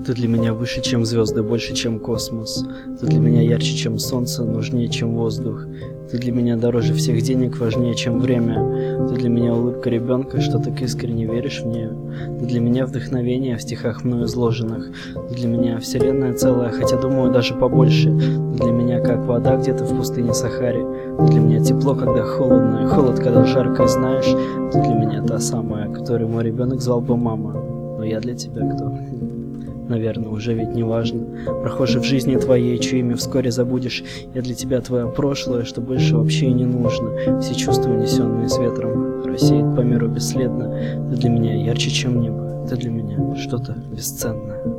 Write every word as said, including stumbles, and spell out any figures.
Ты для меня выше, чем звезды, больше, чем космос. Ты для меня ярче, чем солнце, нужнее, чем воздух. Ты для меня дороже всех денег, важнее, чем время. Ты для меня улыбка ребенка, что так искренне веришь в нее. Ты для меня вдохновение в стихах мною изложенных. Ты для меня вселенная целая, хотя думаю даже побольше. Ты для меня как вода где-то в пустыне Сахаре. Ты для меня тепло, когда холодно, и холод, когда жарко, и знаешь, ты для меня та самая, которую мой ребенок звал бы мама. Но я для тебя кто? Наверное, уже ведь не важно. Прохожий в жизни твоей, чье имя вскоре забудешь. Я для тебя твое прошлое, что больше вообще и не нужно. Все чувства, унесенные с ветром, рассеет по миру бесследно. Ты для меня ярче, чем небо. Ты для меня что-то бесценное.